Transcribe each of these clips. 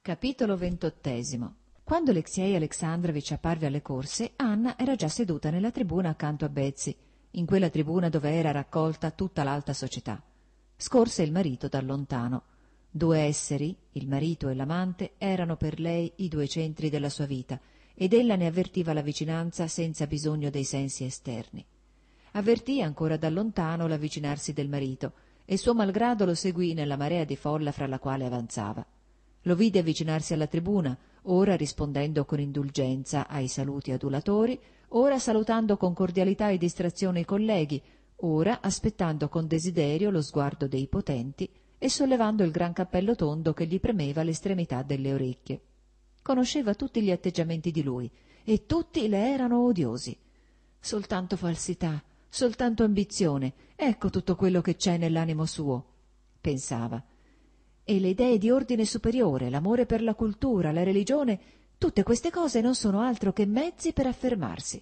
Capitolo 28. Quando Aleksej Aleksandrovich apparve alle corse, Anna era già seduta nella tribuna accanto a Betsy, in quella tribuna dove era raccolta tutta l'alta società. Scorse il marito da lontano. Due esseri, il marito e l'amante, erano per lei i due centri della sua vita, ed ella ne avvertiva la vicinanza senza bisogno dei sensi esterni. Avvertì ancora da lontano l'avvicinarsi del marito, e suo malgrado lo seguì nella marea di folla fra la quale avanzava. Lo vide avvicinarsi alla tribuna, ora rispondendo con indulgenza ai saluti adulatori, ora salutando con cordialità e distrazione i colleghi, ora aspettando con desiderio lo sguardo dei potenti e sollevando il gran cappello tondo che gli premeva all'estremità delle orecchie. Conosceva tutti gli atteggiamenti di lui, e tutti le erano odiosi. Soltanto falsità, soltanto ambizione, ecco tutto quello che c'è nell'animo suo, pensava. E le idee di ordine superiore, l'amore per la cultura, la religione, tutte queste cose non sono altro che mezzi per affermarsi.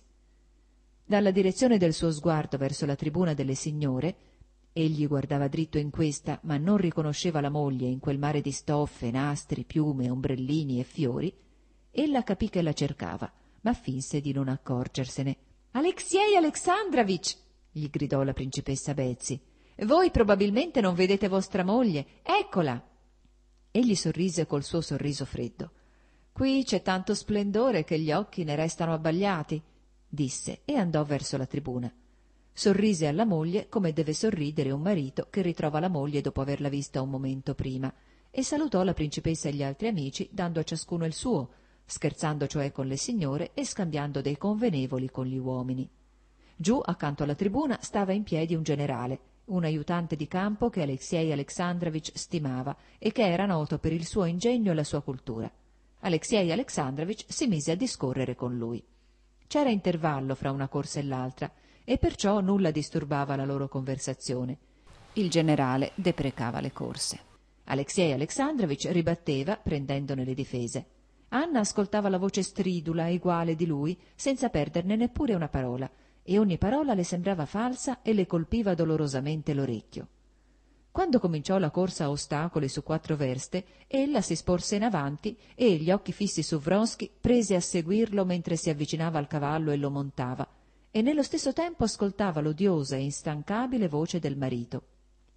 Dalla direzione del suo sguardo verso la tribuna delle signore, egli guardava dritto in questa, ma non riconosceva la moglie in quel mare di stoffe, nastri, piume, ombrellini e fiori, ella capì che la cercava, ma finse di non accorgersene. «Aleksej Aleksandrovich!» gli gridò la principessa Betsy. «Voi probabilmente non vedete vostra moglie. Eccola!» Egli sorrise col suo sorriso freddo. «Qui c'è tanto splendore che gli occhi ne restano abbagliati», disse, e andò verso la tribuna. Sorrise alla moglie come deve sorridere un marito che ritrova la moglie dopo averla vista un momento prima, e salutò la principessa e gli altri amici dando a ciascuno il suo, scherzando cioè con le signore e scambiando dei convenevoli con gli uomini. Giù, accanto alla tribuna, stava in piedi un generale, un aiutante di campo che Aleksej Aleksandrovich stimava e che era noto per il suo ingegno e la sua cultura. Aleksej Aleksandrovich si mise a discorrere con lui. C'era intervallo fra una corsa e l'altra, e perciò nulla disturbava la loro conversazione. Il generale deprecava le corse. Aleksej Aleksandrovich ribatteva, prendendone le difese. Anna ascoltava la voce stridula e eguale di lui, senza perderne neppure una parola, e ogni parola le sembrava falsa e le colpiva dolorosamente l'orecchio. Quando cominciò la corsa a ostacoli su 4 verste, ella si sporse in avanti e, gli occhi fissi su Vronsky, prese a seguirlo mentre si avvicinava al cavallo e lo montava, e nello stesso tempo ascoltava l'odiosa e instancabile voce del marito.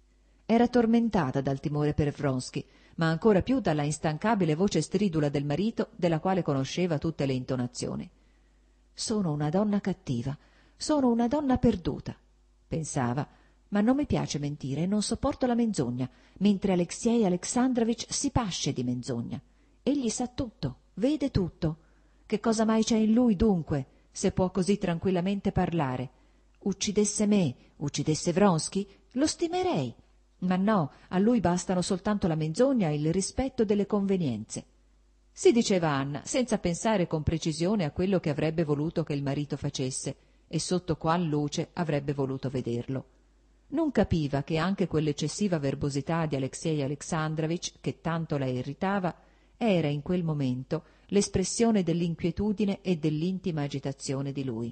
Era tormentata dal timore per Vronsky, ma ancora più dalla instancabile voce stridula del marito, della quale conosceva tutte le intonazioni. «Sono una donna cattiva, sono una donna perduta», pensava, «ma non mi piace mentire e non sopporto la menzogna, mentre Aleksej Aleksandrovich si pasce di menzogna. Egli sa tutto, vede tutto. Che cosa mai c'è in lui, dunque, se può così tranquillamente parlare? Uccidesse me, uccidesse Vronsky, lo stimerei. Ma no, a lui bastano soltanto la menzogna e il rispetto delle convenienze». Si diceva Anna, senza pensare con precisione a quello che avrebbe voluto che il marito facesse e sotto qual luce avrebbe voluto vederlo. Non capiva che anche quell'eccessiva verbosità di Aleksej Aleksandrovich, che tanto la irritava, era in quel momento l'espressione dell'inquietudine e dell'intima agitazione di lui.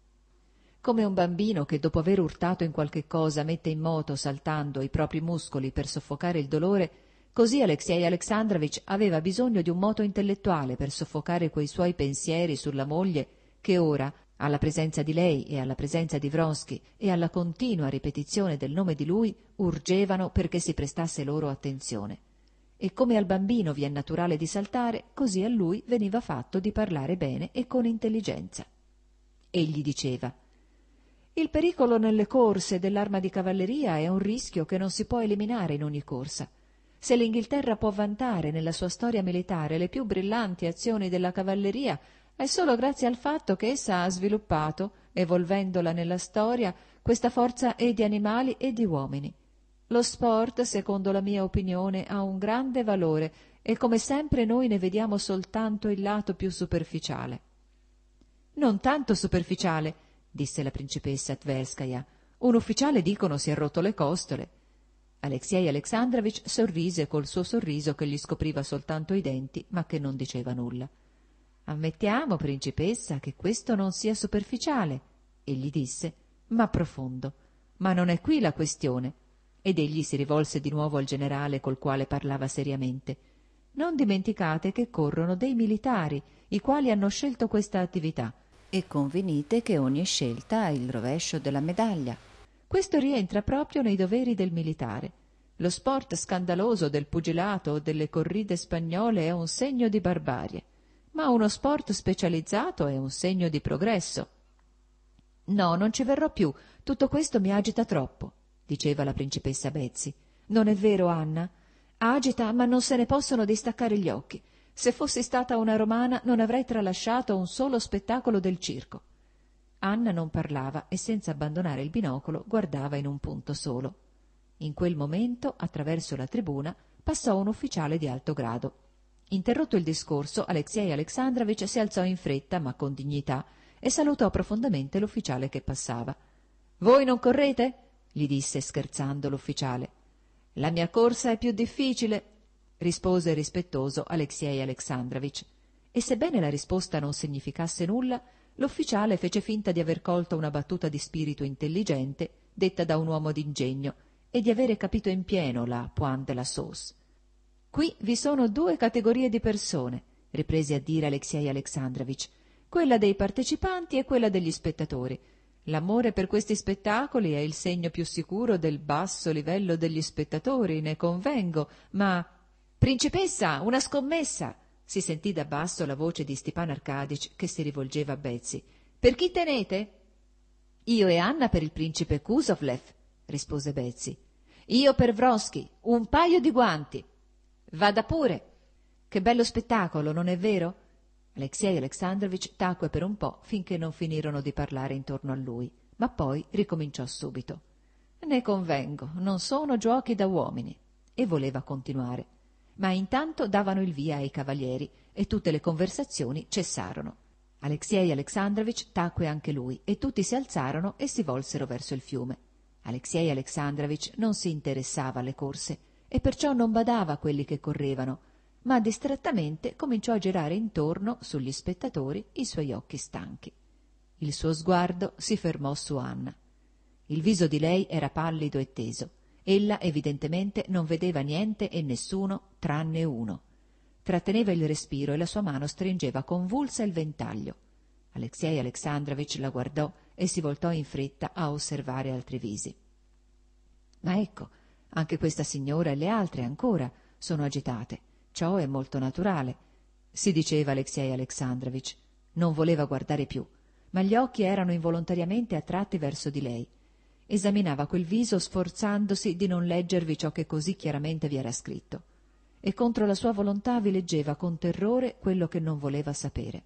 Come un bambino che dopo aver urtato in qualche cosa mette in moto, saltando, i propri muscoli per soffocare il dolore, così Aleksej Aleksandrovich aveva bisogno di un moto intellettuale per soffocare quei suoi pensieri sulla moglie che ora, alla presenza di lei e alla presenza di Vronsky e alla continua ripetizione del nome di lui, urgevano perché si prestasse loro attenzione. E come al bambino vi è naturale di saltare, così a lui veniva fatto di parlare bene e con intelligenza. Egli diceva: «Il pericolo nelle corse dell'arma di cavalleria è un rischio che non si può eliminare in ogni corsa. Se l'Inghilterra può vantare nella sua storia militare le più brillanti azioni della cavalleria, è solo grazie al fatto che essa ha sviluppato, evolvendola nella storia, questa forza e di animali e di uomini. Lo sport, secondo la mia opinione, ha un grande valore e come sempre noi ne vediamo soltanto il lato più superficiale». «Non tanto superficiale», disse la principessa Tverskaja. «Un ufficiale, dicono, si è rotto le costole». Aleksej Aleksandrovich sorrise col suo sorriso che gli scopriva soltanto i denti, ma che non diceva nulla. «Ammettiamo, principessa, che questo non sia superficiale», egli disse, «ma profondo. Ma non è qui la questione». Ed egli si rivolse di nuovo al generale col quale parlava seriamente. Non dimenticate che corrono dei militari, i quali hanno scelto questa attività, e convenite che ogni scelta ha il rovescio della medaglia. Questo rientra proprio nei doveri del militare. Lo sport scandaloso del pugilato o delle corride spagnole è un segno di barbarie, ma uno sport specializzato è un segno di progresso. No, non ci verrò più, tutto questo mi agita troppo, diceva la principessa Betsy. Non è vero, Anna? Agita, ma non se ne possono distaccare gli occhi. Se fossi stata una romana non avrei tralasciato un solo spettacolo del circo. Anna non parlava e senza abbandonare il binocolo guardava in un punto solo. In quel momento, attraverso la tribuna, passò un ufficiale di alto grado. Interrotto il discorso, Alexei Alexandrovich si alzò in fretta, ma con dignità, e salutò profondamente l'ufficiale che passava. «Voi non correte?» gli disse scherzando l'ufficiale. «La mia corsa è più difficile», rispose rispettoso Alexei Alexandrovich. E sebbene la risposta non significasse nulla, l'ufficiale fece finta di aver colto una battuta di spirito intelligente detta da un uomo d'ingegno e di avere capito in pieno la pointe de la sauce. «Qui vi sono due categorie di persone», riprese a dire Alexei Alexandrovich, «quella dei partecipanti e quella degli spettatori. L'amore per questi spettacoli è il segno più sicuro del basso livello degli spettatori, ne convengo, ma...» «Principessa, una scommessa!» si sentì da basso la voce di Stepan Arkadych che si rivolgeva a Betsy. «Per chi tenete?» «Io e Anna per il principe Kuzovlev», rispose Betsy. «Io per Vronsky, un paio di guanti». «Vada pure!» «Che bello spettacolo, non è vero?» Alexei Alexandrovich tacque per un po' finché non finirono di parlare intorno a lui, ma poi ricominciò subito. «Ne convengo, non sono giochi da uomini», e voleva continuare. Ma intanto davano il via ai cavalieri e tutte le conversazioni cessarono. Alexei Alexandrovich tacque anche lui e tutti si alzarono e si volsero verso il fiume. Alexei Alexandrovich non si interessava alle corse e perciò non badava a quelli che correvano, ma distrattamente cominciò a girare intorno sugli spettatori i suoi occhi stanchi. Il suo sguardo si fermò su Anna. Il viso di lei era pallido e teso. Ella evidentemente non vedeva niente e nessuno tranne uno. Tratteneva il respiro e la sua mano stringeva convulsa il ventaglio. Alexei Alexandrovich la guardò e si voltò in fretta a osservare altri visi. «Ma ecco, anche questa signora e le altre ancora sono agitate. Ciò è molto naturale», si diceva Alexei Alexandrovich. Non voleva guardare più, ma gli occhi erano involontariamente attratti verso di lei. Esaminava quel viso sforzandosi di non leggervi ciò che così chiaramente vi era scritto, e contro la sua volontà vi leggeva con terrore quello che non voleva sapere.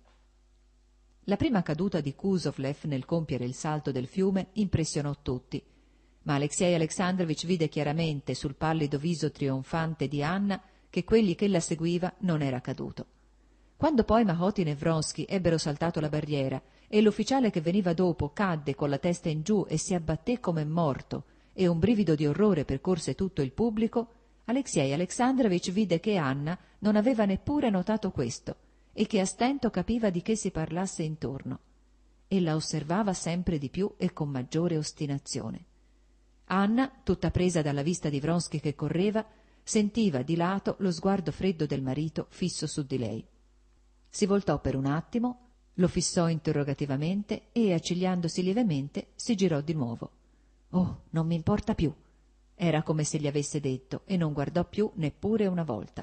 La prima caduta di Kuzovlev nel compiere il salto del fiume impressionò tutti, ma Alexei Alexandrovich vide chiaramente sul pallido viso trionfante di Anna che quegli che la seguiva non era caduto. Quando poi Mahotin e Vronsky ebbero saltato la barriera e l'ufficiale che veniva dopo cadde con la testa in giù e si abbatté come morto e un brivido di orrore percorse tutto il pubblico, Alexei Alexandrovich vide che Anna non aveva neppure notato questo e che a stento capiva di che si parlasse intorno. E la osservava sempre di più e con maggiore ostinazione. Anna, tutta presa dalla vista di Vronsky che correva, sentiva di lato lo sguardo freddo del marito fisso su di lei. Si voltò per un attimo, lo fissò interrogativamente e, accigliandosi lievemente, si girò di nuovo. «Oh, non mi importa più», era come se gli avesse detto, e non guardò più neppure una volta.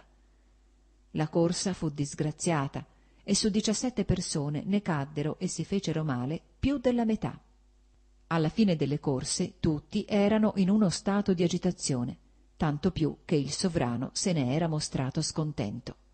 La corsa fu disgraziata e su 17 persone ne caddero e si fecero male più della metà. Alla fine delle corse tutti erano in uno stato di agitazione, tanto più che il sovrano se ne era mostrato scontento.